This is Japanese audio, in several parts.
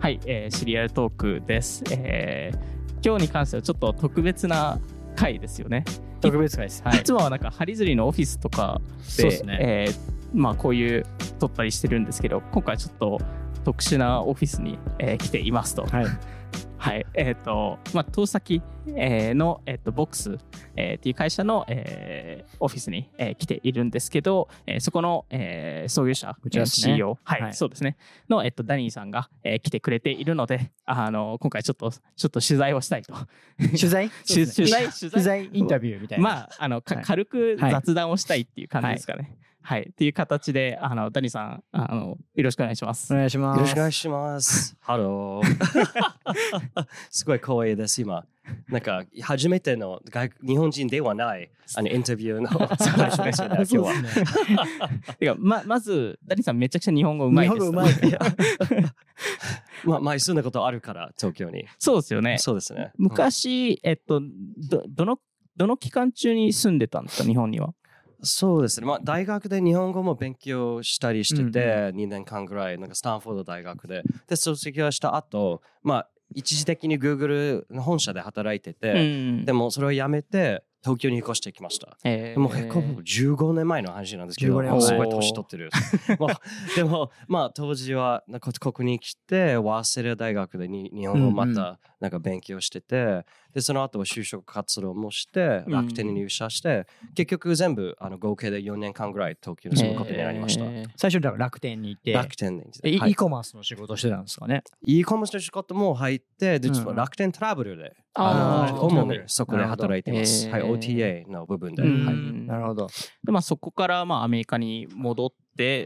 はい、シリアルトークです、今日に関してはちょっと特別な回ですよね。 特別回です、はい、 いつもはなんかハリズリのオフィスとかで、 そうですね、 まあこういう撮ったりしてるんですけど、今回ちょっと特殊なオフィスに、来ていますと。 はいはい、まあ、投資先、の、ボックス、っていう会社の、オフィスに、来ているんですけど、そこの、創業者、CEO、はい、はい、そうですね、の、ダニーさんが、来てくれているので、今回ちょっと取材をしたいと。 取材取材インタビューみたいな。 まあ、はい、軽く雑談をしたいっていう感じですかね。はいはい、っていう形でダニーさんよろしくお願いします。 お願いします。 よろしくお願いします。ハロー。すごい光栄です。今なんか初めての日本人ではないインタビューの最初ですよね。今日は。 てかまずダニーさんめちゃくちゃ日本語うまいです。 日本語うまい。 まあ前住んだことあるから東京に。 そうですよね。 そうですね。 昔どの期間中に住んでたんですか、日本には。 そうですね、まあ、大学で日本語も勉強したりしてて、2年間ぐらいなんかスタンフォード大学で卒業した後、まあ一時的に Google の本社で働いてて、でもそれを辞めて東京に引っ越してきました。もう結構15年前の話なんですけど、すごい年取ってる。でもまあ当時はここに来て早稲田大学で日本語をまたなんか勉強してて、でその後就職活動もして楽天に入社して、結局全部合計で4年間ぐらい東京に住むことになりました。 最初だから楽天にいて、 楽天にいて、 e コマースの仕事してたんですかね。 e コマースの仕事も入って、で楽天トラブルで主にそこで働いてます。はい、OTA の部分で。 なるほど。 でまあそこからまあアメリカに戻って、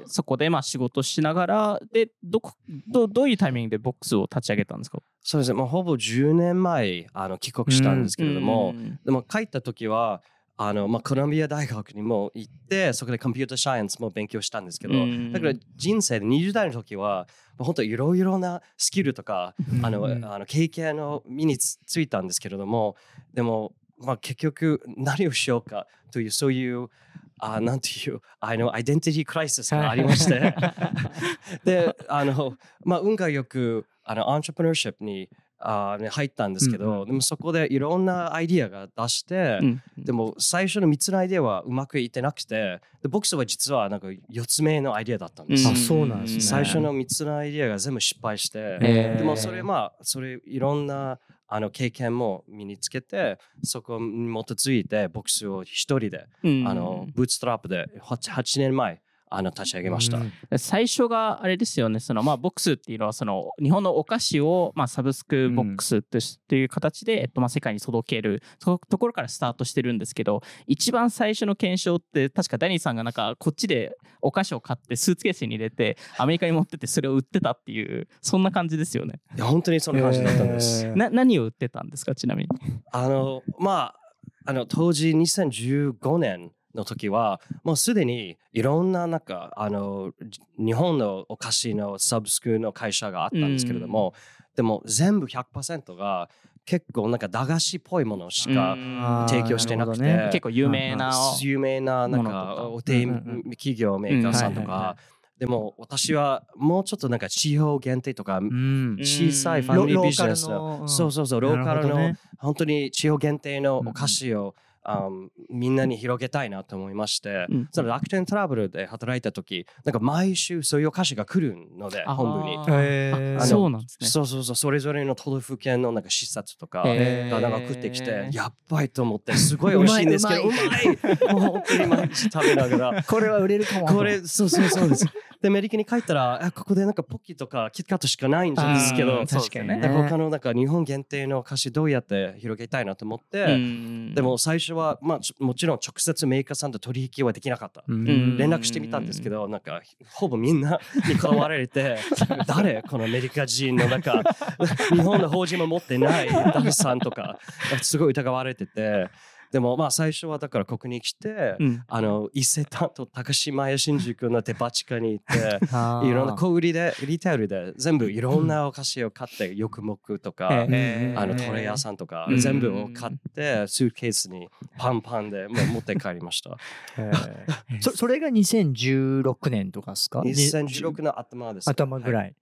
そこでまあ仕事しながらでどういうタイミングでボックスを立ち上げたんですか。 そうですね、まあ、ほぼ10年前帰国したんですけれども、でも帰った時はまあ、コロンビア大学にも行って、そこでコンピューターサイエンスも勉強したんですけど、だから人生で20代の時は本当いろいろなスキルとか経験を身についたんですけれども、でも、まあ、結局何をしようかというそういうなんていうアイデンティティクライシスがありましてでまあ、運がよくアントレプレナーシップに入ったんですけど、でもそこでいろんなアイディアが出して、でも最初の3つのアイディアはうまくいってなくて、でボックスは実はなんか4つ目のアイディアだったんです。 あ、そうなんですね。 最初の3つのアイディアが全部失敗して、でもそれいろんな経験も身につけて、そこに基づいてボックスを一人でブーツトラップで8年前立ち上げました。 最初があれですよね、まあ、ボックスっていうのは日本のお菓子を、まあ、サブスクボックスっていう形で、まあ、世界に届けるところからスタートしてるんですけど、一番最初の検証って確かダニーさんがなんかこっちでお菓子を買ってスーツケースに入れてアメリカに持ってってそれを売ってたっていう、そんな感じですよね。 いや本当にそんな感じだったんです。 何を売ってたんですか、ちなみに。 まあ当時2015年の時はもうすでにいろんななんか日本のお菓子のサブスクの会社があったんですけれども、でも全部 100% が結構なんか駄菓子っぽいものしか提供してなくて、 結構有名ななんかお手企業メーカーさんとか。でも私はもうちょっとなんか地方限定とか小さいファミリービジネスのそうローカルの本当に地方限定のお菓子をみんなに広げたいなと思いまして、その楽天トラブルで働いた時、なんか毎週そういうお菓子が来るので本部に。 そうなんですね。 そうそれぞれの都道府県のなんか視察とかがなんか食ってきて、やばいと思って、すごい美味しいんですけど、うまいもう本当に毎日食べながらこれは売れるかも。 これそうです。でアメリカに帰ったらここでなんかポッキーとかキットカットしかないんですけど、 確かにね。 で他のなんか日本限定のお菓子どうやって広げたいなと思って、でも最初はまあもちろん直接メーカーさんと取引はできなかった。連絡してみたんですけど、なんかほぼみんなに断られて誰このアメリカ人のなんか日本の法人も持ってないダンさんとかすごい疑われてて。でもまあ最初はだからここに来て、伊勢丹と高島屋新宿のデパ地下に行っていろんな小売りでリテールで全部いろんなお菓子を買って、ヨクモクとか、トレ屋さんとか、全部を買ってスーツケースにパンパンでもう持って帰りました。 それが2016年とかですか？ 2016の頭です。 頭ぐらい。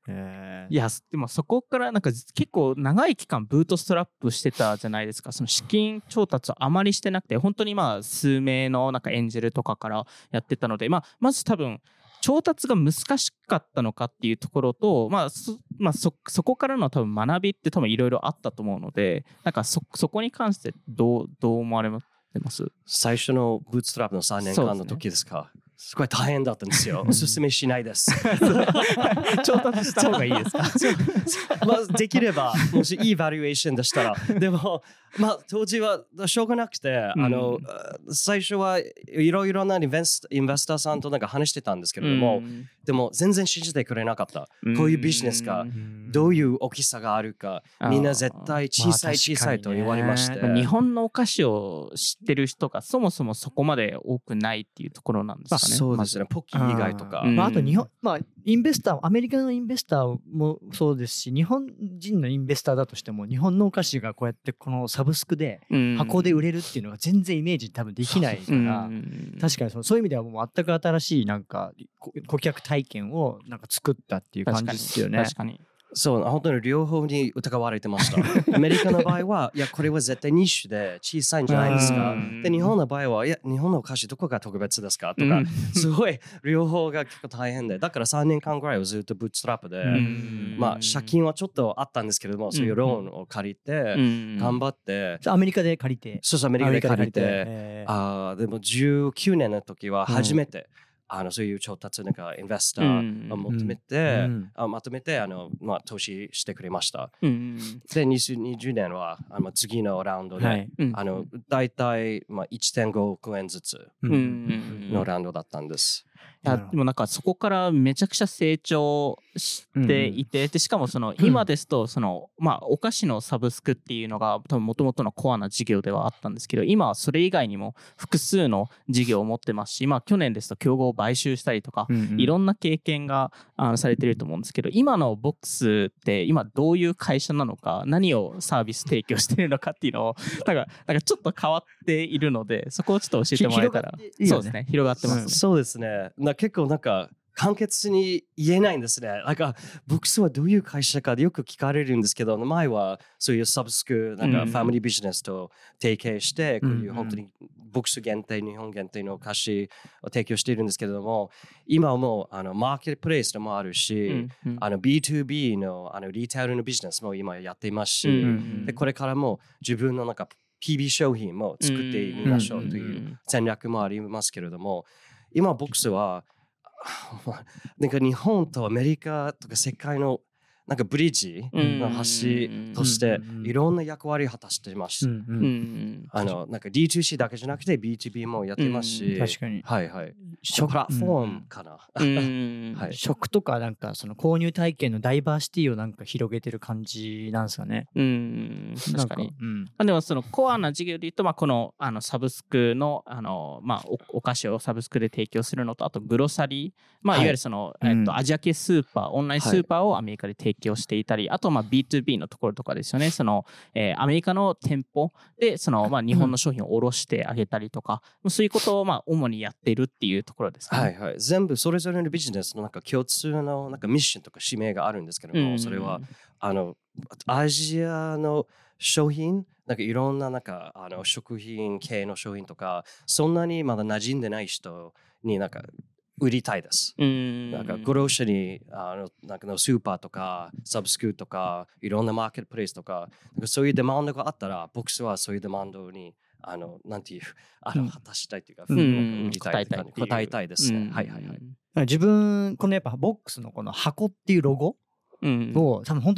いやでもそこからなんか結構長い期間ブートストラップしてたじゃないですか。その資金調達はあまりしてなくて、本当にまあ数名のなんかエンジェルとかからやってたので、まず多分調達が難しかったのかっていうところと、そこからの多分学びって多分いろいろあったと思うので、なんかそこに関してどう思われます？ 最初のブートストラップの3年間の時ですか？すごい大変だったんですよ。おすすめしないです。 調達した方がいいですか？ できれば、もしいいバリュエーションでしたら。でも、当時はしょうがなくて、最初はいろいろなインベスターさんとなんか話してたんですけれども、でも全然信じてくれなかった。こういうビジネスがどういう大きさがあるか、みんな絶対小さいと言われまして。 日本のお菓子を知ってる人がそもそもそこまで多くないっていうところなんですかね。 そうですね。ポッキー以外とか。 あと日本、インベスター、アメリカのインベスターもそうですし、日本人のインベスターだとしても、日本のお菓子がこうやってこのサブスクで箱で売れるっていうのが全然イメージ多分できないから、確かにそういう意味ではもう全く新しいなんか顧客体験をなんか作ったっていう感じですよね。 確かに。 そう、本当に両方に疑われてました。アメリカの場合は、いや、これは絶対ニッシュで小さいんじゃないですか。で、日本の場合は、いや、日本のお菓子どこが特別ですかとか、すごい両方が結構大変で、だから3年間ぐらいはずっとブートストラップで、借金はちょっとあったんですけれども、そういうローンを借りて、頑張って。 アメリカで借りて。 そう、アメリカで借りて。でも19年の時は初めて、そういう調達なんかインベスターを求めて、まとめて投資してくれました。で、2020年は次のラウンドで、だいたい1.5億円ずつのラウンドだったんです。 いやでもなんかそこからめちゃくちゃ成長していて、でしかもその今ですとそのお菓子のサブスクっていうのが多分元々のコアな事業ではあったんですけど、今はそれ以外にも複数の事業を持ってますし、去年ですと競合を買収したりとか、いろんな経験がされてると思うんですけど、今のボックスって今どういう会社なのか、何をサービス提供してるのかっていうのをなんかちょっと変わっているので、そこをちょっと教えてもらえたら。そうですね、広がってますね。 そうですね。結構なんか簡潔に言えないんですね。なんかボックスはどういう会社かでよく聞かれるんですけど、前はそういうサブスクなんかファミリービジネスと提携して、こういう本当にボックス限定、日本限定のお菓子を提供しているんですけれども、今はもうマーケットプレイスでもあるし、B2B のリテールのビジネスも今やっていますし、でこれからも自分のなんか PB 商品も作ってみましょうという戦略もありますけれども、今ボックスはなんか日本とアメリカとか世界のなんかブリッジの橋としていろんな役割を果たしています。なんか D2C だけじゃなくて B2B もやってますし、 確かに。 はいはい。プラットフォームかな。 食とかなんかその購入体験のダイバーシティをなんか広げてる感じなんですかね。 確かに。でもそのコアな事業で言うと、このサブスクのお菓子をサブスクで提供するのと、あとグロサリー、いわゆるそのアジア系スーパー、オンラインスーパーをアメリカで提供していたり、あとB2B のところとかですよね。そのアメリカの店舗でその日本の商品を卸してあげたりとか、そういうことを主にやっているっていうところですね。 はいはい。全部それぞれのビジネスのなんか共通のなんかミッションとか使命があるんですけども、それはアジアの商品、なんかいろんななんか食品系の商品とか、そんなにまだ馴染んでない人になんか売りたいです。なんかグローシャリーなんかのスーパーとかサブスクとかいろんなマーケットプレイスとか、なんかそういうデマンドがあったら、ボックスはそういうデマンドになんていう果たしたいというか、売りたいというか答えたいですね。はいはいはい。 自分このやっぱボックスのこの箱っていうロゴを多分本当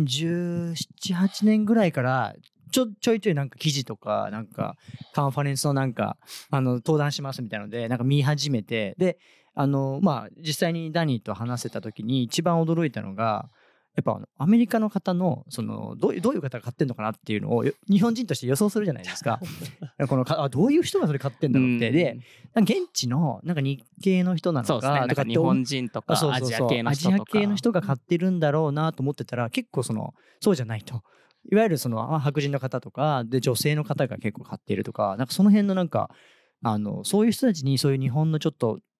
2017、8年ぐらいからちょいちょいなんか記事とかなんかカンファレンスのなんか登壇しますみたいなのでなんか見始めて、で実際にダニーと話せた時に一番驚いたのが、やっぱアメリカの方のそのどういう方が買ってんのかなっていうのを日本人として予想するじゃないですか。このどういう人がそれ買ってんだろうって、で現地のなんか日系の人なのかとか、 日本人とかアジア系の人とか、 アジア系の人が買ってるんだろうなと思ってたら、結構そうじゃないと。いわゆる白人の方とかで女性の方が結構買っているとか、なんかその辺のなんかそういう人たちにそういう日本のちょっと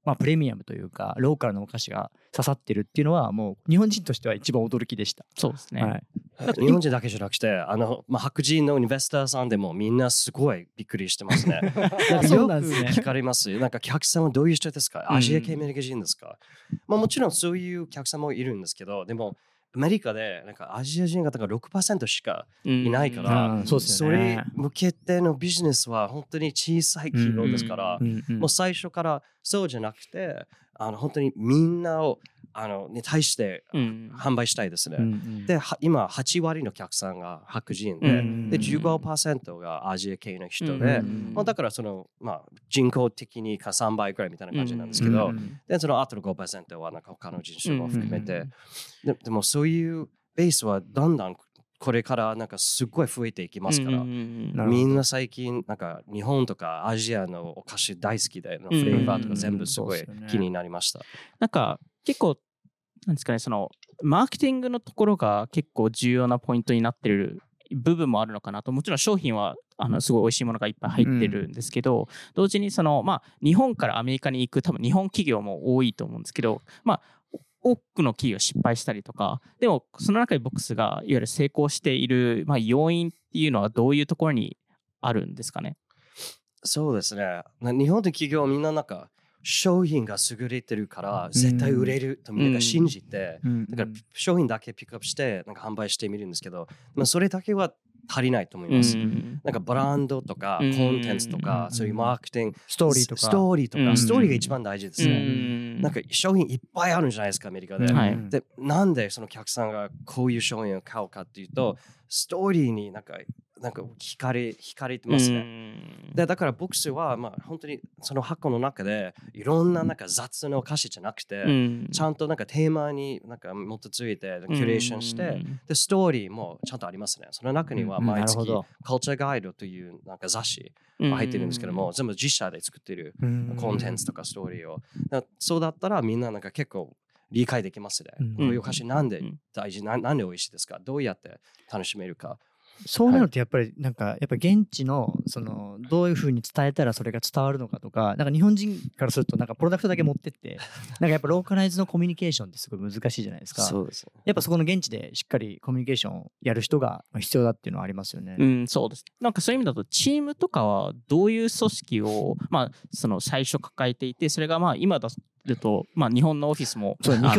まあ、プレミアムというかローカルのお菓子が刺さってるっていうのはもう日本人としては一番驚きでした。 そうですね、はい、 日本人だけじゃなくて白人のインベスターさんでもみんなすごいびっくりしてますね。 そうなんですね。 聞かれます。なんか客さんはどういう人ですか？アジア系アメリカ人ですか？まあもちろんそういう客さんもいるんですけど、でもアメリカでなんかアジア人方が 6% しかいないから、それ向けてのビジネスは本当に小さい規模ですから、もう最初からそうじゃなくて本当にみんなをに対して販売したいですね。で今8割の客さんが白人で、で 15% がアジア系の人で、だから人口的に3倍くらいみたいな感じなんですけど、でその後の 5% はなんか他の人種も含めて、でもそういうベースはだんだんこれからなんかすごい増えていきますから、みんな最近なんか日本とかアジアのお菓子大好きでのフレーバーとか全部すごい気になりました。 なんか結構なんですかね、そのマーケティングのところが結構重要なポイントになってる部分もあるのかなと。もちろん商品はすごい美味しいものがいっぱい入ってるんですけど、同時に日本からアメリカに行く多分日本企業も多いと思うんですけど、多くの企業失敗したりとか、でもその中でボックスがいわゆる成功している、要因っていうのはどういうところにあるんですかね？ そうですね。日本の企業はみんななんか商品が優れてるから絶対売れるとみんなが信じて、だから商品だけピックアップしてなんか販売してみるんですけど、それだけは足りないと思います。なんかブランドとかコンテンツとかそういうマーケティングストーリーとかストーリーが一番大事ですね。なんか商品いっぱいあるんじゃないですかアメリカで。でなんでその客さんがこういう商品を買うかっていうと、ストーリーになんか惹かれてますね。でだからボックスは本当にその箱の中でいろんななんか雑なお菓子じゃなくて、ちゃんとなんかテーマになんか基づいてキュレーションして、でストーリーもちゃんとありますね。その中には毎月カルチャーガイドというなんか雑誌が入ってるんですけども、全部自社で作ってるコンテンツとかストーリーを。そうだったらみんななんか結構理解できますね。こういうお菓子なんで大事、なんで美味しいですか、どうやって楽しめるか。 そうなるとやっぱりなんかやっぱ現地のどういう風に伝えたらそれが伝わるのかとか、なんか日本人からするとなんかプロダクトだけ持ってってなんかやっぱローカライズのコミュニケーションってすごい難しいじゃないですか。 そうです、 やっぱそこの現地でしっかりコミュニケーションをやる人が必要だっていうのはありますよね。 そうです。なんかそういう意味だとチームとかはどういう組織をその最初抱えていて、それが今だと日本のオフィスも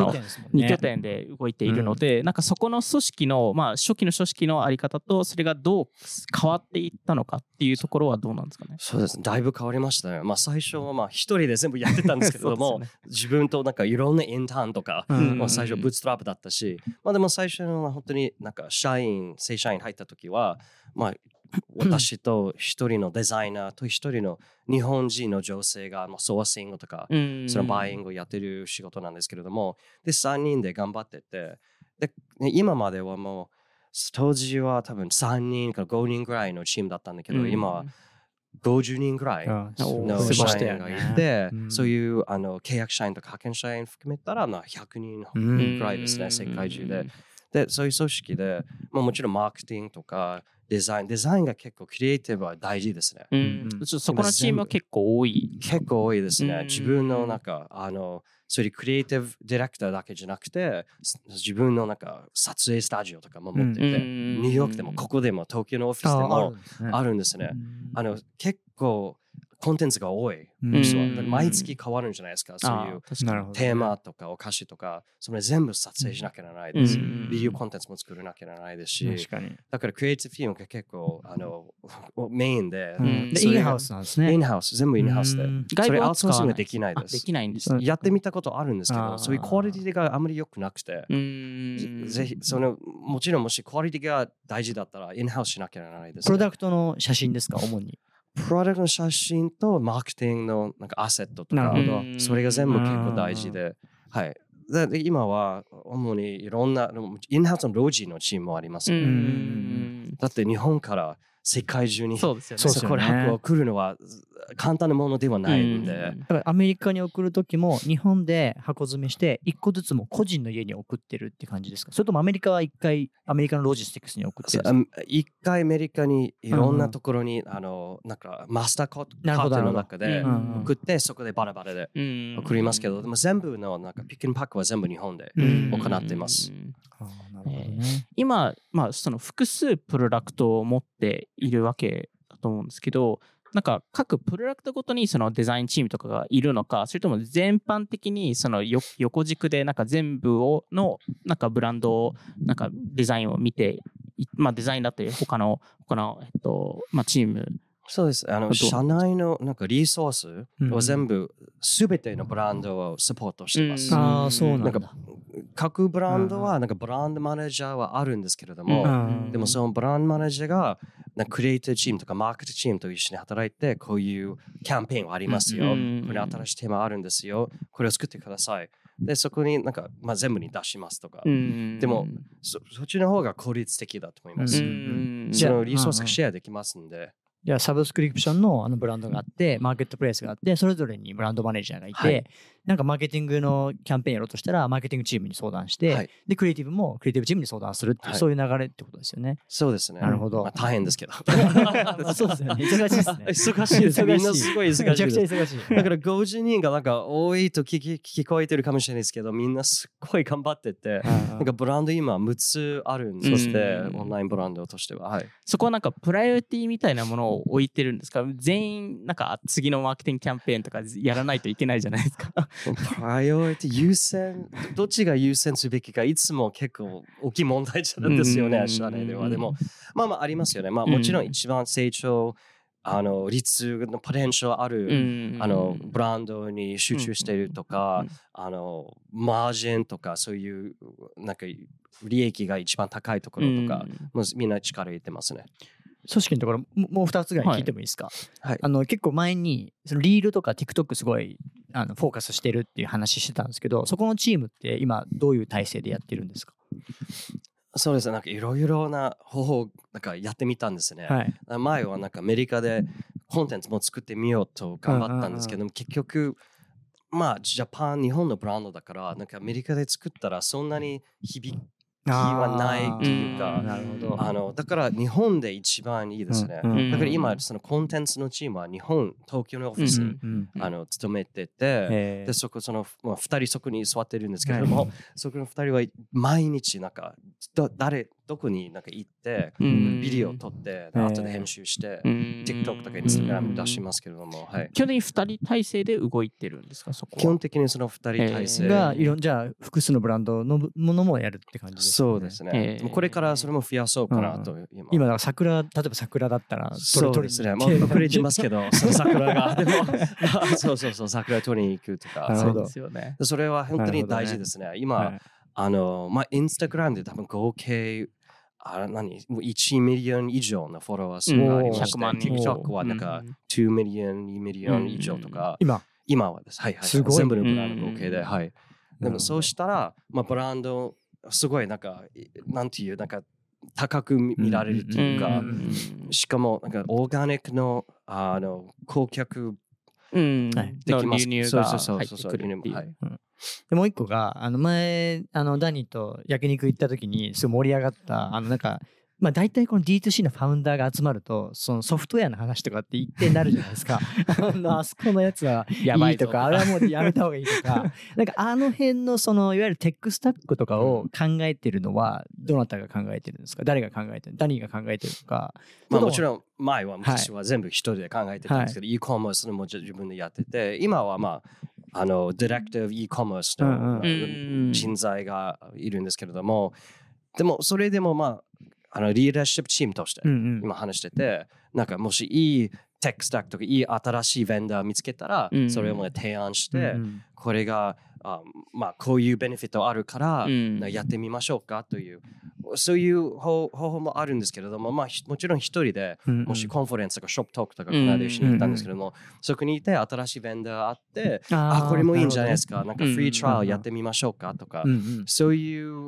2拠点で動いているので、なんかそこの組織の初期の組織のあり方とそれがどう変わっていったのかっていうところはどうなんですかね？ そうですね、だいぶ変わりましたね。最初は一人で全部やってたんですけれども、自分となんかいろんなインターンとか、最初ブーツトラップだったし、でも最初の本当になんか正社員入った時は私と一人のデザイナーと一人の日本人の女性がソーシングとかそのバイイングをやってる仕事なんですけれども、で3人で頑張ってて、で今まではもう当時は多分3人から5人ぐらいのチームだったんだけど、今は50人ぐらいの社員がいて、そういう契約社員とか派遣社員含めたら100人ぐらいですね、世界中で。でそういう組織でもちろんマーケティングとかデザインが結構クリエイティブは大事ですね。 そこのチームは結構多いですね。自分のなんかそういうクリエイティブディレクターだけじゃなくて、自分のなんか撮影スタジオとかも持ってて、ニューヨークでもここでも東京のオフィスでもあるんですね。結構コンテンツが多い。毎月変わるんじゃないですか。そういうテーマとかお菓子とか、それ全部撮影しなきゃならないです。ビデオコンテンツも作らなきゃならないですし、だからクリエイティブチームが結構メインで、 インハウスなんですね。 インハウス、全部インハウスで。それアウトソーシングできないです。 できないんですね。 やってみたことあるんですけど、そういうクオリティがあまり良くなくて、ぜひもちろんもしクオリティが大事だったらインハウスしなきゃならないです。 プロダクトの写真ですか、主に？ プロダクトの写真とマーケティングのなんかアセットとか、それが全部結構大事で、はい。で今は主にいろんなインハウスのロジーのチームもあります。だって日本から世界中にそこで箱を来るのは簡単なものではないので、 だからアメリカに送る時も日本で箱詰めして1個ずつも個人の家に送ってるって感じですか？それともアメリカは1回アメリカのロジスティクスに送ってるんですか？ 一回アメリカにいろんなところに、なんかマスターカードの中で送ってそこでバラバラで送りますけど、でも全部のなんかピックンパックは全部日本で行っています。 なるほどね。 今、その複数プロダクトを持っているわけだと思うんですけど、なんか各プロダクトごとにそのデザインチームとかがいるのか、それとも全般的にその横軸でなんか全部のなんかブランドをなんかデザインを見て、デザインだって他のチーム。 そうです。社内のなんかリソースを全部全てのブランドをサポートしてます。 そうなんだ。 各ブランドはなんかブランドマネージャーはあるんですけれども、でもそのブランドマネージャーがなんかクリエイティブチームとかマーケットチームと一緒に働いて、こういうキャンペーンはありますよ。これ新しいテーマあるんですよ。これを作ってください。で、そこになんか、全部に出しますとか。でもそっちの方が効率的だと思います。そのリソースがシェアできますんで。 じゃあサブスクリプションのブランドがあって、マーケットプレイスがあって、それぞれにブランドマネージャーがいて、なんかマーケティングのキャンペーンやろうとしたら、マーケティングチームに相談して、で、クリエイティブもクリエイティブチームに相談するっていう、そういう流れってことですよね。 そうですね。 なるほど。 大変ですけど。 そうですよね。忙しいですね。 忙しいです。みんなすごい忙しい。 めちゃくちゃ忙しい。 だから50人がなんか多いと聞こえてるかもしれないですけど、みんなすっごい頑張ってて、なんかブランド今6つあるんです。そしてオンラインブランドとしては。 そこはなんかプライオリティみたいなものを置いてるんですか？全員なんか次のマーケティングキャンペーンとかやらないといけないじゃないですか。 プライオリティ優先、どっちが優先すべきかいつも結構大きい問題なんですよね、社内では。でもありますよね。もちろん一番成長率のポテンシャルあるブランドに集中しているとか、マージンとかそういうなんか利益が一番高いところとか、みんな力入れてますね。 組織のところもう2つぐらい聞いてもいいですか？結構前にそのリールとか TikTok すごいフォーカスしてるっていう話してたんですけど、そこのチームって今どういう体制でやってるんですか？ そうですね。なんかいろいろな方法なんかやってみたんですね。前はなんかアメリカでコンテンツも作ってみようと頑張ったんですけども、結局ジャパン日本のブランドだからなんかアメリカで作ったらそんなに響きはないというか、だから日本で一番いいですね。だから今そのコンテンツのチームは東京のオフィスに勤めてて、でその2人そこに座ってるんですけども、そこの2人は毎日なんかどこになんか行ってビデオを撮って後で編集して TikTok とか Instagram 出しますけれども、 基本的に2人体制で動いてるんですか？そこは基本的にその2人体制がじゃあ複数のブランドのものもやるって感じですか？ そうですね。これからそれも増やそうかなと。 今だから例えば桜だったらそうですね。もう遅れてますけど、その桜がでもそう桜取りに行くとか。 そうですよね。 それは本当に大事ですね。今インスタグラムで多分合計もう1ミリオン以上のフォロワー数がありまして、TikTok はなんか2ミリオン、2ミリオン以上とか、今はです。全部のブランド合計で。でもそうしたら、ブランド、すごいなんか、なん高く見られるというか、しかもなんかオーガニックの顧客できます。 流入が入ってくるっていう。でもう一個が前ダニーと焼肉行った時にすごい盛り上がったなんか大体この D2C のファウンダーが集まるとそのソフトウェアの話とかって一定になるじゃないですか。あそこのやつはいいとかあれはもうやめた方がいいとかなんか辺のそのいわゆるテックスタックとかを考えてるのはどなたが考えてるんですか？誰が考えてる？ダニーが考えてるとか。 もちろん昔は全部一人で考えてたんですけど、e コマースも自分でやってて、今はディレクティブ e コマースの人材がいるんですけれども、でもそれでもリーダーシップチームとして今話してて、なんかもしいいテックスタックとかいい新しいベンダー見つけたら、それを提案して、これがこういうベネフィットあるからやってみましょうかという、そういう方法もあるんですけれども、もちろん一人でもしコンファレンスとかショップトークとかこの間一緒に行ったんですけども、そこにいて新しいベンダーがあって、これもいいんじゃないですか、なんかフリートライアルやってみましょうかとか、そういう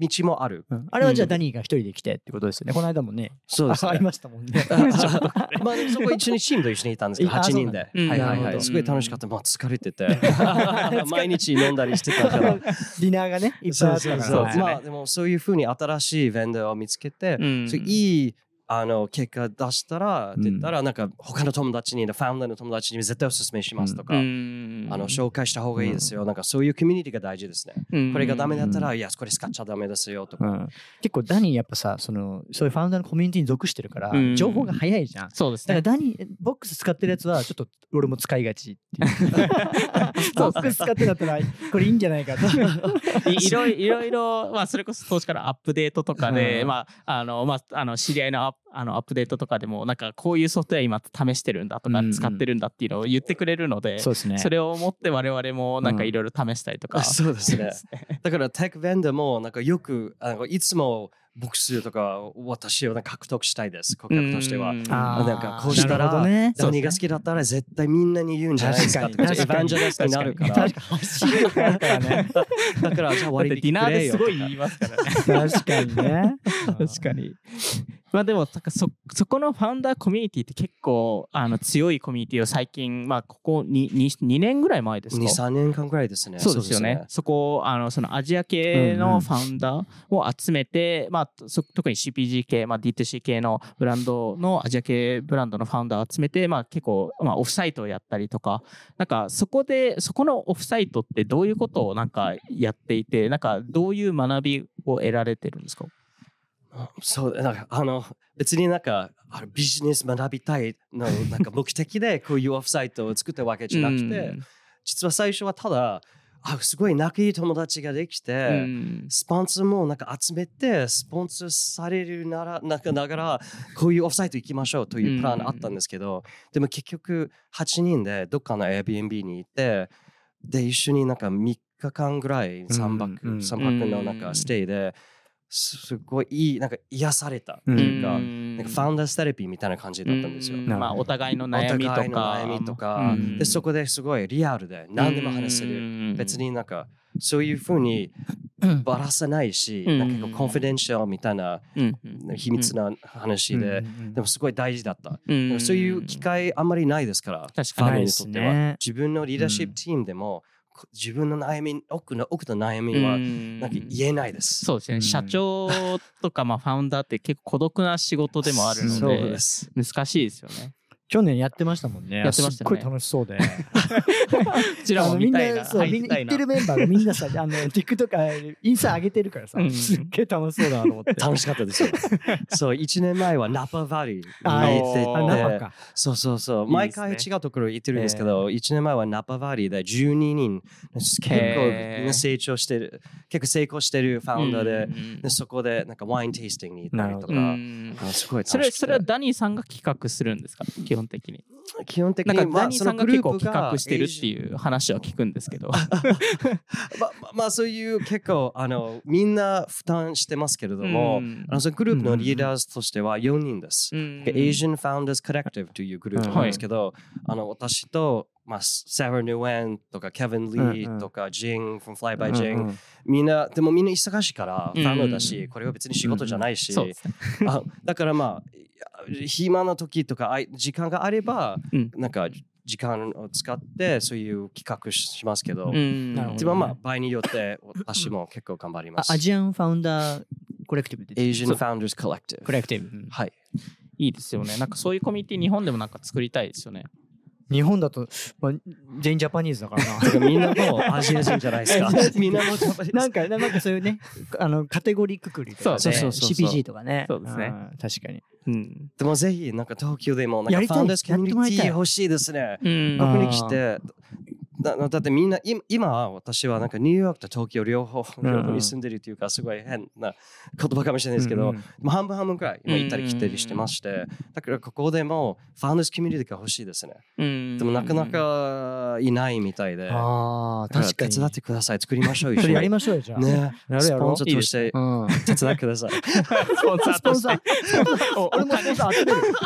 道もある。 あれはじゃあダニーが一人で来てってことですよね。この間もね。 そうですね。 ありましたもんね。 まあそこ一緒にチームと一緒にいたんですけど、8人で。はいはいはい。すごい楽しかった。もう疲れてて。毎日飲んだりしてたから。 ディナーがね、いっぱいあったから。 まあでもそういうふうに新しいベンダーを見つけて、いい結果出したらって言ったら、なんか他の友達に、ファウンダーの友達に絶対おすすめしますとか、紹介した方がいいですよ。なんかそういうコミュニティが大事ですね。これがダメだったら、いや、これ使っちゃダメですよとか。 結構ダニーやっぱさ、そういうファウンダーのコミュニティに属してるから、情報が早いじゃん。 そうですね。 だからダニー、ボックス使ってるやつはちょっと俺も使いがちっていう。ボックス使ってだったら、これいいんじゃないかと。 いろいろ、まあそれこそ当時からアップデートとかで、知り合いのアップデートとかでもなんかこういうソフトウェア今試してるんだとか使ってるんだっていうのを言ってくれるので、それを持って我々もなんかいろいろ試したりとか、 そうですね。だからテックベンダーもなんかよくいつもボックスとか私を獲得したいです。顧客としては。なんかこうしたらダニーが好きだったら絶対みんなに言うんじゃないですか。エヴァンジェリストになるから。 確かに発信力あるからね。 だからじゃあ割引ディナーですごい言いますからね。 確かにね。 確かに。まあでもそこのファウンダーコミュニティって結構強いコミュニティを最近ここ2年ぐらい前ですか。 2、3年間ぐらいですね。 そうですよね。そこそのアジア系のファウンダーを集めて、特に CPG 系、D2C 系のブランドのアジア系ブランドのファウンダーを集めて、結構オフサイトをやったりとか、なんかそこのオフサイトってどういうことをなんかやっていて、なんかどういう学びを得られてるんですか。 そうなんか別になんかビジネス学びたいのなんか目的でこういうオフサイトを作ったわけじゃなくて、実は最初はただすごい仲いい友達ができて、スポンサーもなんか集めてスポンサーされるならながらこういうオフサイト行きましょうというプランあったんですけど、でも結局8人でどっかの Airbnb に行ってで一緒になんか3日間ぐらい3泊のなんかステイですごいいいなんか癒されたっていうか、なんかファウンダーステラピーみたいな感じだったんですよ。 お互いの悩みとか、 でそこですごいリアルで何でも話せる。別になんかそういうふうにばらさないし、なんかコンフィデンシャルみたいな秘密な話で、でもすごい大事だった。そういう機会あんまりないですから、ファミリーにとっては。自分のリーダーシップチームでも自分の悩み、奥の悩みはなんか言えないです。 そうですね。社長とかファウンダーって結構孤独な仕事でもあるので、難しいですよね。 去年やってましたもんね。 やってましたね。 すっごい楽しそうで。 こちらも見たいな。 みんな行ってるメンバーがみんなさ、TikTok、インスタ上げてるからさ、すっげえ楽しそうだなと思って。 楽しかったですよ。そう、1年前はナパバリーに行ってて、そう、毎回違うところ行ってるんですけど、1年前はナパバリーで12人、結構みんな成功してるファウンダーで、そこでなんかワインテイスティングに行ったりとか、すごい楽しくて。 それはダニーさんが企画するんですか、基本的に。 なんかダニーさんが結構企画してるっていう話は聞くんですけど。 そういう結構みんな負担してますけれども、そのグループのリーダーとしては4人です。Asian Founders Collective というグループなんですけど、私とサラ・ニュエンとかケビン・リーとかジン from Fly by Jing、みんな忙しいなんかファウンダーだし、これは別に仕事じゃないし、だから暇な時とか時間があれば、なんか時間を使ってそういう企画しますけど、でも場合によって私も結構頑張ります。 アジアンファウンダーコレクティブで Asian Founders Collective。 コレクティブ。 はい。 いいですよね。なんかそういうコミュニティ日本でもなんか作りたいですよね。 日本だと、全員ジャパニーズだからな。 みんなもうアジア人じゃないですか。みんなもジャパニーズ。 なんかそういうね、カテゴリーくくりとかね、CPG とかね。 そうですね。 確かに。 でもぜひなんか東京でもなんかファウンダーズコミュニティ欲しいですね。ここに来て。だってみんな今私はなんかニューヨークと東京両方に住んでるというかすごい変な言葉かもしれないですけど、半分くらい今行ったり来たりしてまして、だからここでもファウンダーズコミュニティが欲しいですね。でもなかなかいないみたいで、 確かに手伝ってください。作りましょう。 それやりましょうよじゃあ。 ね、スポンサーとして手伝ってください。 スポンサーとして。 俺もスポンサー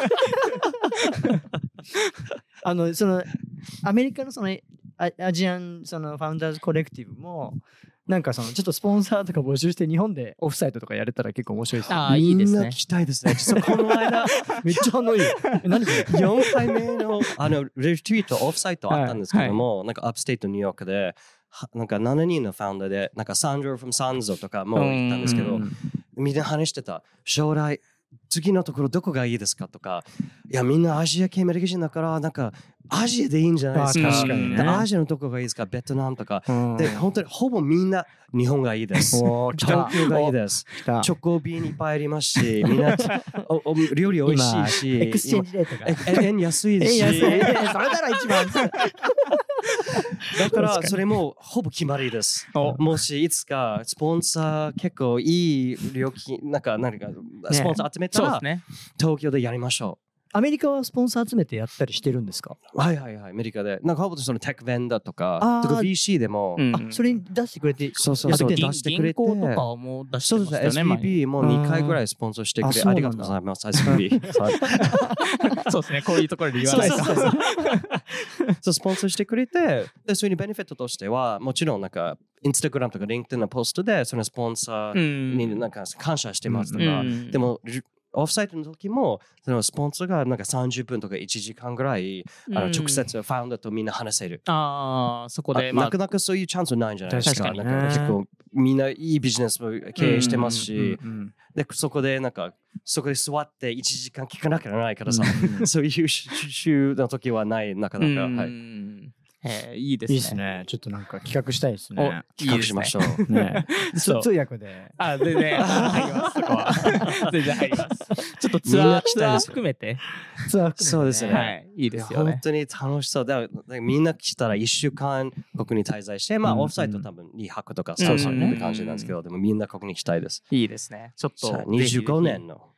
当てる。そのアメリカのそのアジアンそのファウンダーズコレクティブもなんかちょっとスポンサーとか募集して日本でオフサイトとかやれたら結構面白いですね。 みんいいですね。 な聞きたいですね。実はこの間めっちゃ反応いい。何これ 4回目のレツイートオフサイトあったんですけども、なんかアップステートニューヨークでなんか7人のファウンダーでなんかサンドラ・フロム・サンゾとかも言ったんですけど、みんな話してた。将来次のところどこがいいですかとか、いやみんなアジア系アメリカ人だからなんかアジアでいいんじゃないですか。 確かにね。 アジアのところがいいですか、ベトナムとか。で本当にほぼみんな日本がいいです。東京がいいです。チョコビーンいっぱいありますし、みんな料理美味しいし、 エクスチェンジレートが円安いですし。 それなら一番。 だからそれもほぼ決まりです。もしいつかスポンサー結構いい料金なんかスポンサー集めたら東京でやりましょう。 アメリカはスポンサー集めてやったりしてるんですか？ はいはいはい、アメリカでなんかほぼそのテックベンダーとか VC でも、 それに出してくれて、 そう出してくれて、 銀行とかも出してましたよね。 SVB も2回ぐらいスポンサーしてくれ、ありがとうございます SVB そうですね、こういうところで言わないとスポンサーしてくれて、でそれにベネフィットとしてはもちろんなんかインスタグラムとか LinkedIn のポストでそのスポンサーになんか感謝してますとか、でもオフサイトの時もそのスポンサーがなんか30分とか1時間ぐらい直接ファウンダーとみんな話せる。 そこで、 なかなかそういうチャンスないんじゃないですか。なんか結構みんないいビジネスも経営してますし、でそこで座って1時間聞かなきゃならないからさ、そういう週の時はないなかなか。はい。 いいですね。 いいですね。ちょっとなんか企画したいですね。 企画しましょう。ね。 通訳で。 全然入ります。そこは全然入ります。ちょっとツアー含めて。 そうですね。 はい。いいですよね。 本当に楽しそうで、みんな来たら1週間ここに滞在して、まあオフサイト多分2泊とかそういう感じなんですけど、でもみんなここに来たいです。 いいですね。ちょっと 25年の。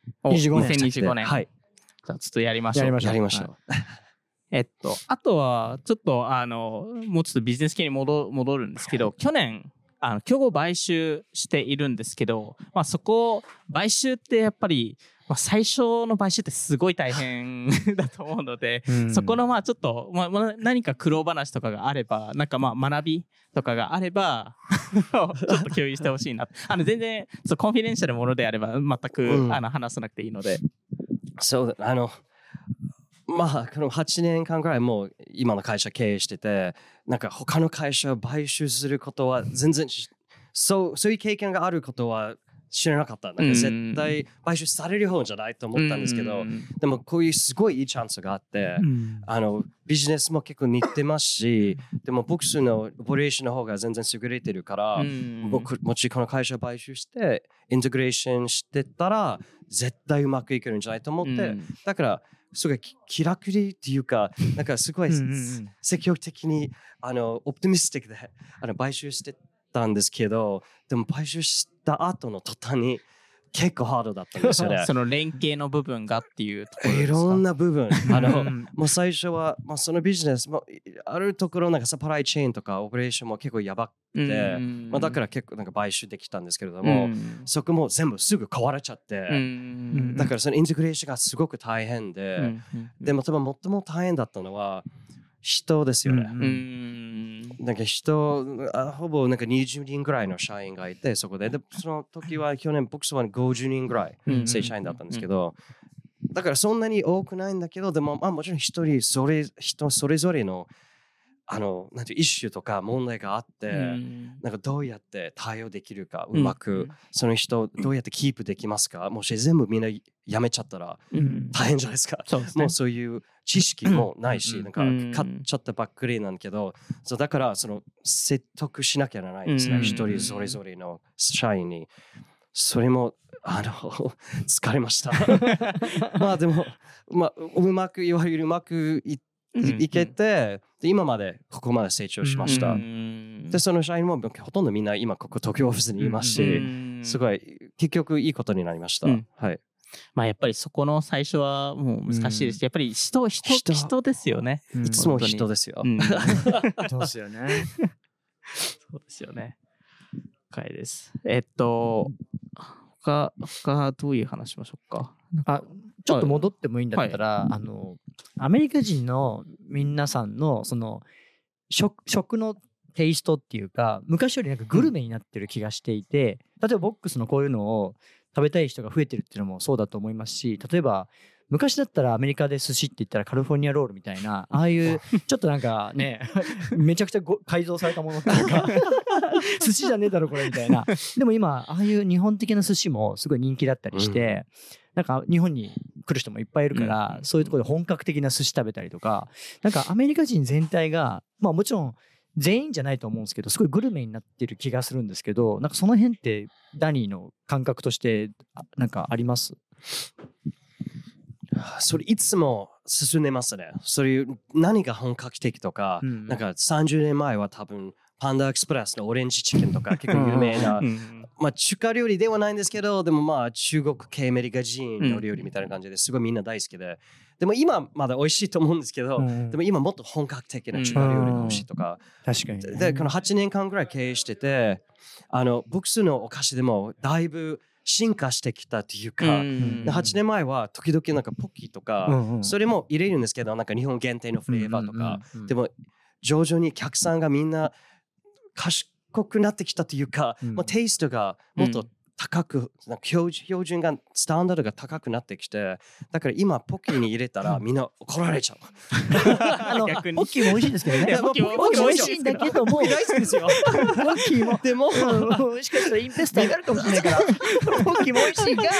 2025年。はい。じゃあちょっとやりましょう。 やりましょう。 あとは、ちょっと、もうちょっとビジネス系に戻るんですけど、去年、競合買収しているんですけど、まあそこ、買収ってやっぱり、最初の買収ってすごい大変だと思うので、そこのまあちょっと、何か苦労話とかがあれば、なんかまあ学びとかがあれば、ちょっと共有してほしいな。全然、コンフィデンシャルなものであれば、全く、話さなくていいので。 そう、まあ、この8年間ぐらいもう今の会社経営してて、なんか他の会社を買収することは全然そういう経験があることは知らなかった。なんか絶対買収される方じゃないと思ったんですけど、でもこういうすごいいいチャンスがあって、ビジネスも結構似てますし、でも僕のオペレーションの方が全然優れてるから、僕もしこの会社を買収してインテグレーションしてたら絶対うまくいけるんじゃないと思って、だからすごい気楽にっていうか、なんかすごい積極的にオプティミスティックで買収してたんですけど、でも買収した後の途端に結構ハードだったんですよね。 その連携の部分がっていうところですか？ いろんな部分。もう最初は、そのビジネスもあるところなんかサプライチェーンとかオペレーションも結構やばくて、だから結構なんか買収できたんですけれども、そこも全部すぐ変われちゃって、だからそのインテグレーションがすごく大変で、でも多分最も大変だったのは人ですよね。なんかほぼなんか20人ぐらいの社員がいて、そこで、その時は去年僕は50人ぐらい正社員だったんですけど、だからそんなに多くないんだけど、でももちろん人それぞれのなんてイッシュとか問題があって、なんかどうやって対応できるか、うまくその人どうやってキープできますか。もし全部みんな辞めちゃったら大変じゃないですか。もうそういう知識もないし、なんか買っちゃったばっかりなんだけど、だから説得しなきゃならないんですね。一人それぞれの社員に。それも疲れました。まあでもうまくいけて、今までここまで成長しました。でその社員もほとんどみんな今ここ東京オフィスにいますし、すごい結局いいことになりました。はい。 まあやっぱりそこの最初はもう難しいですし、やっぱり人ですよね。 いつも人ですよ。 そうですよね。 そうですよね。深いです。他どういう話しましょうか。 ちょっと戻ってもいいんだったら、アメリカ人の皆さんのその食のテイストっていうか昔よりなんかグルメになってる気がしていて、例えばボックスのこういうのを食べたい人が増えてるっていうのもそうだと思いますし、例えば昔だったらアメリカで寿司って言ったらカリフォルニアロールみたいな、ああいうちょっとなんかねめちゃくちゃ改造されたものっていうか寿司じゃねえだろこれみたいな。でも今ああいう日本的な寿司もすごい人気だったりして、なんか日本に来る人もいっぱいいるから、そういうところで本格的な寿司食べたりとか、なんかアメリカ人全体がまあもちろん全員じゃないと思うんですけど、すごいグルメになってる気がするんですけど、なんかその辺ってダニーの感覚としてなんかあります？ それいつも進んでますね。そういう何が本格的とか、なんか30年前は多分パンダエクスプレスのオレンジチキンとか結構有名な、まあ中華料理ではないんですけど、でもまあ中国系アメリカ人の料理みたいな感じですごいみんな大好きで、でも今まだ美味しいと思うんですけど、でも今もっと本格的な中華料理が欲しいとか、 確かに、 でこの8年間ぐらい経営してて、ボックスのお菓子でもだいぶ進化してきたっていうか、8年前は時々なんかポッキーとか、それも入れるんですけど、なんか日本限定のフレーバーとか、でも徐々に客さんがみんな賢くなってきたというか、テイストがもっと高く、なんか標準がスタンダードが高くなってきて、だから今ポッキーに入れたらみんな怒られちゃう。 ポッキーも美味しいですけどね。 ポッキーも美味しいんだけども、 大好きですよ。 ポッキーもでも、 もしかしたらインペスターになるかもしれないから、ポッキーも美味しいが、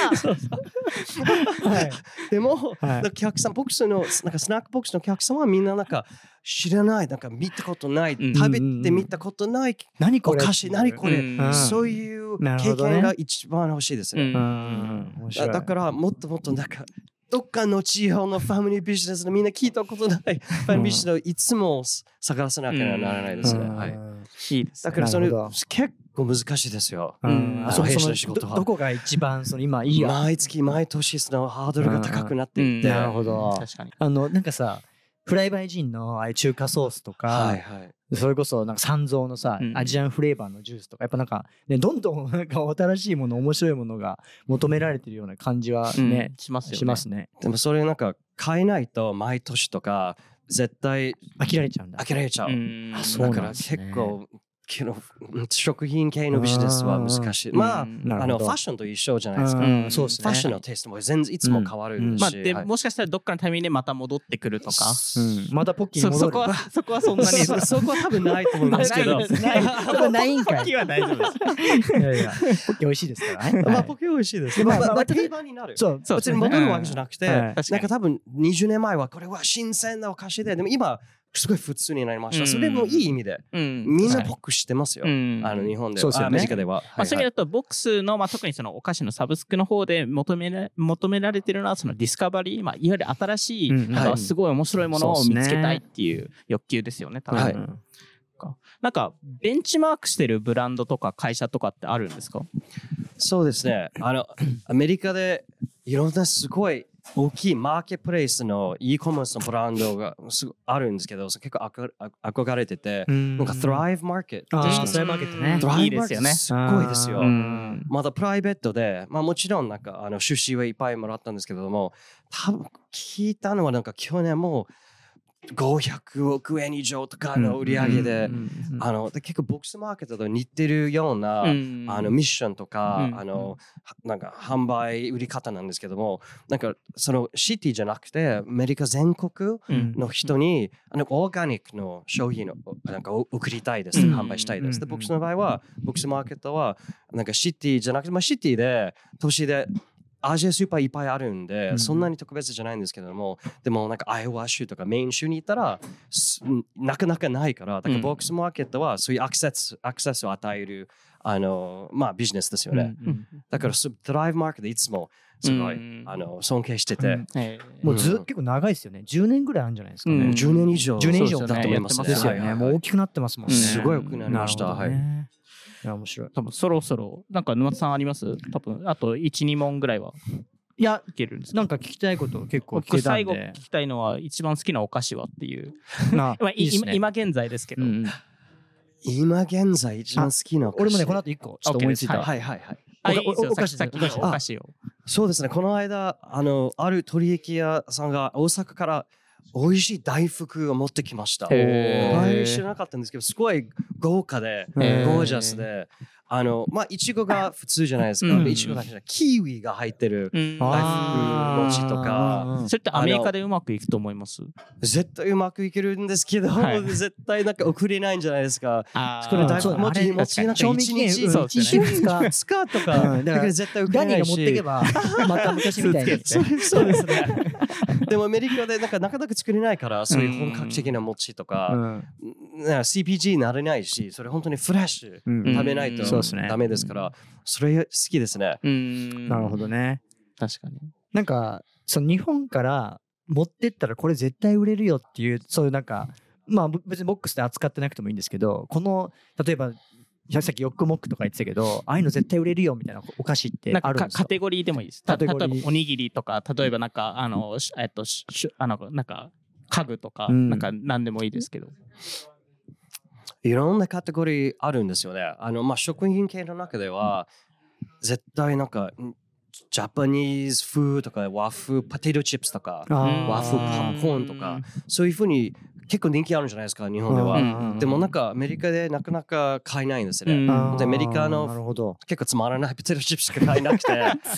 でも、客さんボックスのなんかスナックボックスの客さんはみんななんか知らない、なんか見たことない、食べてみたことないお菓子、何これ、そういう経験が一番欲しいですね。だからもっともっとなんかどっかの地方のファミリービジネスのみんな聞いたことないファミリービジネスをいつも探さなきゃならないですね。 いいです。 だからそれ結構難しいですよ。そう弊社の仕事は。 どこが一番今いいや。 毎月毎年そのハードルが高くなっていって。 なるほど。 確かに。 なんかさ、フライバイジンのああいう中華ソースとか、それこそなんか三蔵のさ、アジアンフレーバーのジュースとか、やっぱなんかね、どんどんなんか新しいもの、面白いものが求められてるような感じはね、 しますよね。 しますね。 でもそれなんか変えないと毎年とか絶対飽きられちゃうんだ。 飽きられちゃう。 そうだから結構食品系のビジネスは難しい。まあ、ファッションと一緒じゃないですか。 そうですね。 ファッションのテイストも全然いつも変わるし。 でもしかしたらどっかのタイミングでまた戻ってくるとか。 またポッキーに戻る。 そこはそんなに。 そこは多分ないと思いますけど。 ないんかい。 ポッキーは大丈夫です。 いやいや、ポッキー美味しいですからね。 まあ、ポッキー美味しいです。まあ、定番になる。そう。別に戻るわけじゃなくて、なんか多分20年前はこれは新鮮なお菓子で、でも今、すごい普通になりました。それもいい意味で。みんなポックしてますよ。日本では。アメリカでは。 そういう意味だと、ボックスの、特にそのお菓子のサブスクの方で求められてるのは、そのディスカバリー、いわゆる新しい、すごい面白いものを見つけたいっていう欲求ですよね、多分。なんか、ベンチマークしてるブランドとか会社とかってあるんですか？ そうですね。アメリカでいろんなすごい大きいマーケットプレイスの e コマースのブランドがあるんですけど、結構憧れてて、なんか Thrive Market。 Thrive Market ね。 いいですよね。 すごいですよ。まだプライベートで、まあもちろんなんか出資はいっぱいもらったんですけども、多分聞いたのはなんか去年も500億円以上とかの売り上げで、結構ボックスマーケットと似てるような、ミッションとか、なんか販売売り方なんですけども、なんかそのシティじゃなくてアメリカ全国の人に、オーガニックの商品をなんか送りたいです、販売したいです。でボックスの場合はボックスマーケットはなんかシティじゃなくて、シティで都市でアジアスーパーいっぱいあるんで、そんなに特別じゃないんですけども、でもなんかアイオワ州とかメイン州に行ったらなかなかないから、だからボックスマーケットはそういうアクセスを与えるビジネスですよね。だからドライブマーケットでいつもすごい尊敬してて、 もう結構長いですよね。10年ぐらいあるんじゃないですかね。 10年以上だと思いますね。もう大きくなってますもんね。 すごい大きくなりました。 いや面白い。 多分そろそろなんか沼田さんあります？多分あと 1,2 問ぐらいはいやいけるんですか？ なんか聞きたいこと結構聞けたんで。 最後聞きたいのは一番好きなお菓子はっていう。今現在ですけど。 今現在一番好きなお菓子。 俺もねこの後1個ちょっと思いついた。 お菓子さっきのお菓子を。 そうですね。この間ある取引屋さんが大阪から美味しい大福を持ってきました。知らなかったんですけど、すごい豪華で、ゴージャスで、いちごが普通じゃないですか。いちごだけじゃなくて、キウイが入ってる大福餅とか。 それってアメリカでうまくいくと思います？ 絶対うまくいけるんですけど、絶対なんか送れないんじゃないですか。これ大福餅なんか1日2日とか、だから絶対送れないし。 ガニが持ってけば、また昔みたいに。 そうですね。でもアメリカでなかなか作れないから、そういう本格的な餅とか、CPG になれないし、それ本当にフレッシュ食べないとダメですから、それ好きですね。 なるほどね。 確かに。 なんか、その日本から持ってったらこれ絶対売れるよっていう、そういうなんか、別にボックスで扱ってなくてもいいんですけど、この、例えば、さっきヨックモックとか言ってたけど、ああいうの絶対売れるよみたいなお菓子ってあるんですか？ カテゴリーでもいいです。例えばおにぎりとか、例えばなんかなんか家具とか、なんか何でもいいですけど。 いろんなカテゴリーあるんですよね。食品系の中では絶対なんかジャパニーズ風とか和風ポテトチップスとか和風パンコーンとかそういう風に結構人気あるんじゃないですか、日本では。でもなんかアメリカでなかなか買えないんですね。でアメリカの結構つまらないポテトチップスしか買えなくて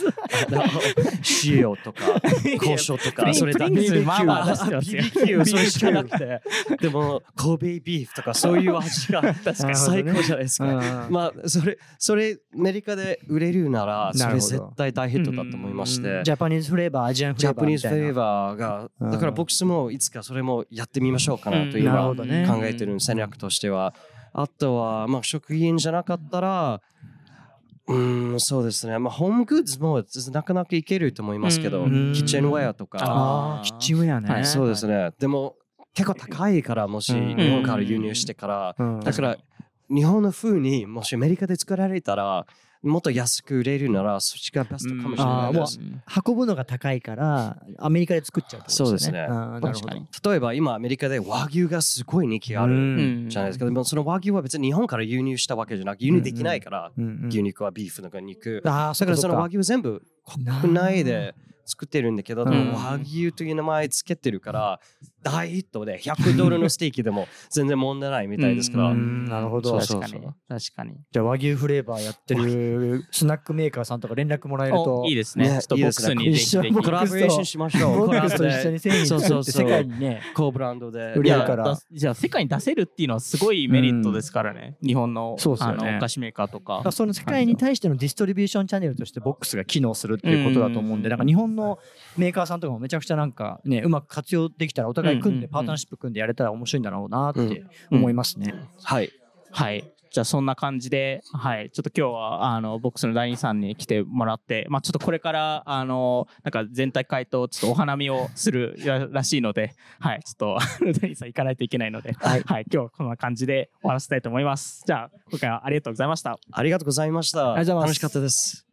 塩とか胡椒とかそれだけ BBQ それしかなくて、でも神戸ビーフとかそういう味が最高じゃないですか。それアメリカで売れるならそれ絶対大ヒットだと思いまして、 ジャパニーズフレーバー、アジアンフレーバーみたいな。ジャパニーズフレーバーがだから僕もいつかそれもやってみましょうかなと今考えてる戦略としては。あとは食品じゃなかったらそうですね、ホームグッズもなかなかいけると思いますけど、キッチンウェアとか。 キッチンウェアね。 そうですね。でも結構高いから、もし日本から輸入してから、だから日本の風にもしアメリカで作られたらもっと安く売れるならそっちがベストかもしれないです。 運ぶのが高いからアメリカで作っちゃうってことですね。 そうですね。例えば今アメリカで和牛がすごい人気あるじゃないですか。でもその和牛は別に日本から輸入したわけじゃなく、輸入できないから、牛肉はビーフとか肉。だからその和牛全部国内で作ってるんだけど、和牛という名前つけてるから大ヒットで$100のステーキでも全然問題ないみたいですから。 なるほど。 確かに。 じゃあ和牛フレーバーやってるスナックメーカーさんとか連絡もらえるといいですね。ちょっとボックスにぜひコラボレーションしましょう。 ボックスと一緒に製品作って世界にね、 コーブランドで売れるから。 じゃあ世界に出せるっていうのはすごいメリットですからね。日本のお菓子メーカーとか。 その世界に対してのディストリビューションチャンネルとしてボックスが機能するっていうことだと思うんで、なんか日本のメーカーさんとかもめちゃくちゃなんかね、うまく活用できたらお互い組んでパートナーシップ組んでやれたら面白いんだろうなって思いますね。 はい。 じゃあそんな感じで、ちょっと今日はボックスの第2さんに来てもらって、ちょっとこれからなんか全体会とちょっとお花見をするらしいので、ちょっと第2さん行かないといけないので、今日はこんな感じで終わらせたいと思います。じゃあ今回はありがとうございました。 ありがとうございました。楽しかったです。